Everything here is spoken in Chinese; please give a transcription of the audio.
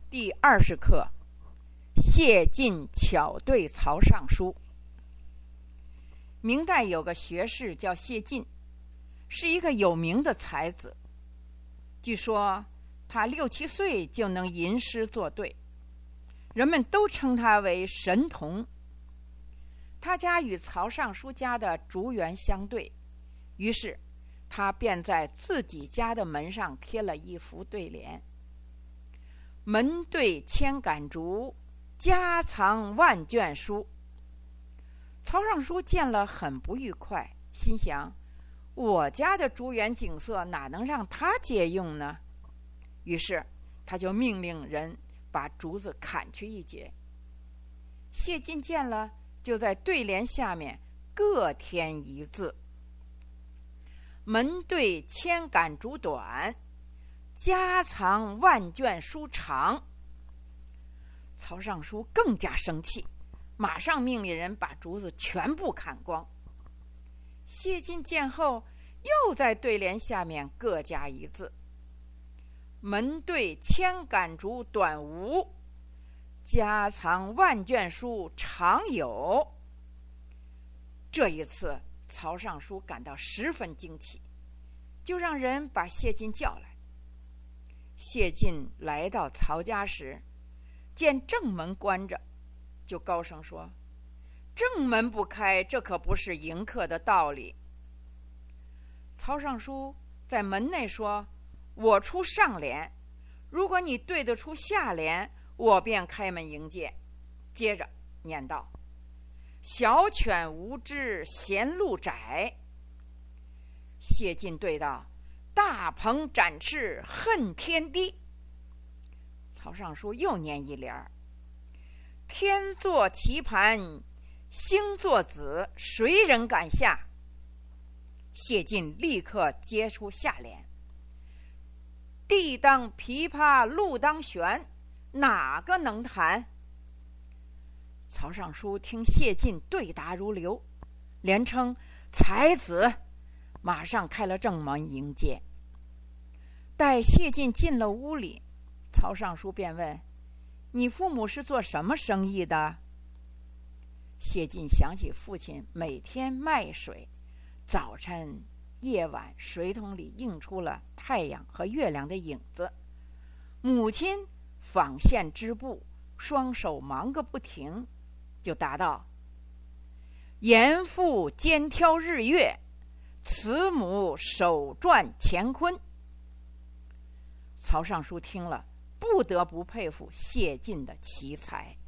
第20课，谢晋巧对曹尚书。明代有个学士叫谢晋，是一个有名的才子。据说他6、7岁就能吟诗作对，人们都称他为神童。他家与曹尚书家的竹园相对，于是他便在自己家的门上贴了一幅对联：门对千杆竹，家藏万卷书。曹尚书见了很不愉快，心想：我家的竹园景色哪能让他借用呢？于是他就命令人把竹子砍去一截。谢晋见了，就在对联下面各添一字：门对千杆竹短，家藏万卷书长。曹尚书更加生气，马上命令人把竹子全部砍光。谢晋见后，又在对联下面各加一字：门对千杆竹短无，家藏万卷书长有。这一次曹尚书感到十分惊奇，就让人把谢晋叫来。谢晋来到曹家时，见正门关着，就高声说：正门不开，这可不是迎客的道理。曹尚书在门内说：我出上联，如果你对得出下联，我便开门迎接。接着念道：小犬无知闲路窄。谢晋对道：大鹏展翅恨天低。曹尚书又念一联：天作棋盘星作子，谁人敢下？谢晋立刻接出下联：地当琵琶路当弦，哪个能弹？曹尚书听谢晋对答如流，连称才子，马上开了正门迎接。待谢晋进了屋里，曹尚书便问：你父母是做什么生意的？谢晋想起父亲每天卖水，早晨夜晚水桶里映出了太阳和月亮的影子，母亲纺线织布，双手忙个不停，就答道：严父肩挑日月，慈母手转乾坤。曹尚书听了，不得不佩服谢晋的奇才。